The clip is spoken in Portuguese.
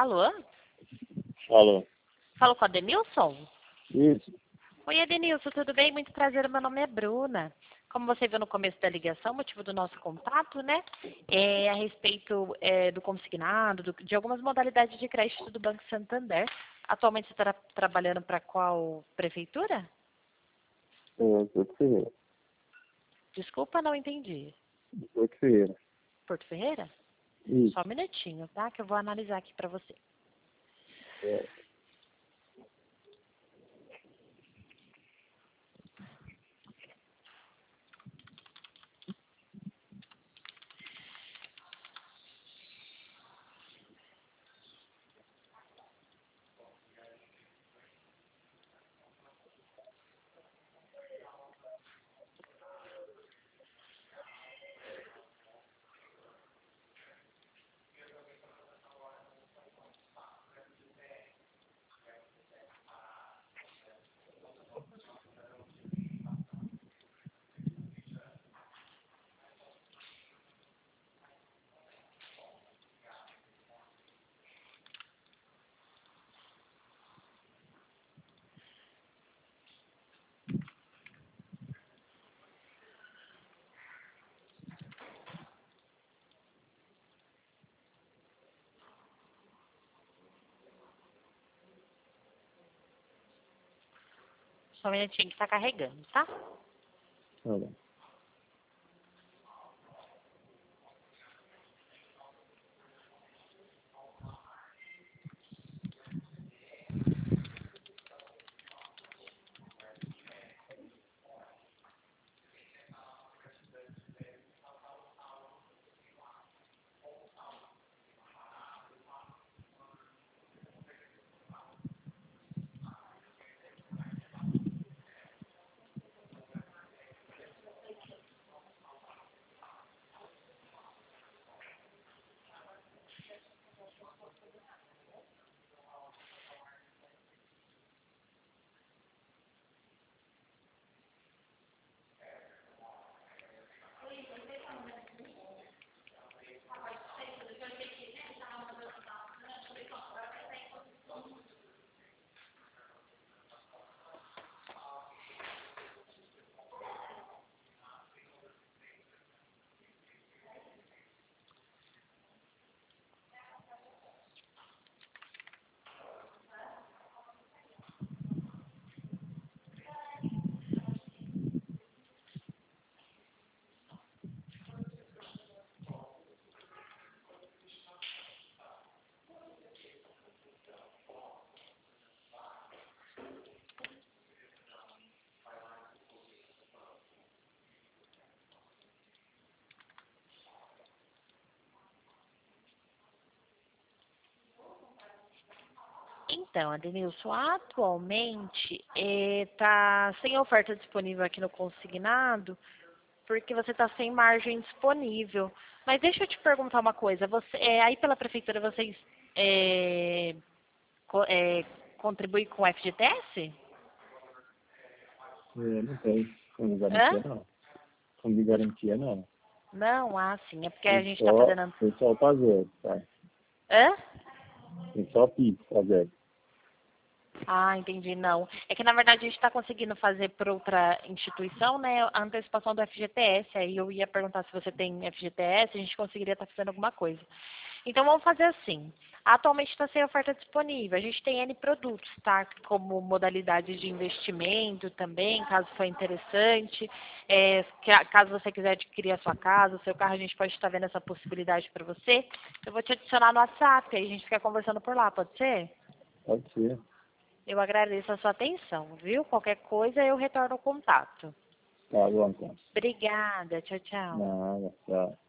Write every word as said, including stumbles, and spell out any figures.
Alô? Alô? Falo com a Denilson? Isso. Oi, Edenilson, tudo bem? Muito prazer, meu nome é Bruna. Como você viu no começo da ligação, o motivo do nosso contato, né? É a respeito é, do consignado, do- de algumas modalidades de crédito do Banco Santander. Atualmente você está trabalhando para qual prefeitura? É, Porto Ferreira. Desculpa, não entendi. Porto Ferreira. Porto Ferreira? Isso. Só um minutinho, tá? Que eu vou analisar aqui para você. É. Só um minutinho que está carregando, tá? Tá bom. Então, Adenilson, atualmente está sem oferta disponível aqui no consignado, porque você está sem margem disponível. Mas deixa eu te perguntar uma coisa. Você, é, aí pela prefeitura vocês é, co- é, contribuem com o F G T S? É, não tem. Como garantia, Hã? não. Como garantia, não. Não, ah, sim. É porque a Tem gente está só, fazendo... tem só o fazer, tá? Hã? Tem só Pix fazer. Ah, entendi, não. É que, na verdade, a gente está conseguindo fazer por outra instituição, né, a antecipação do F G T S. Aí eu ia perguntar se você tem F G T S, a gente conseguiria estar fazendo alguma coisa. Então, vamos fazer assim. Atualmente está sem oferta disponível. A gente tem N produtos, tá? Como modalidade de investimento também, caso for interessante. É, que- caso você quiser adquirir a sua casa, o seu carro, a gente pode estar vendo essa possibilidade para você. Eu vou te adicionar no WhatsApp, aí a gente fica conversando por lá, pode ser? Pode ser. Eu agradeço a sua atenção, viu? Qualquer coisa eu retorno o contato. Tá bom, então. Obrigada. Tchau, tchau. Nada, tchau.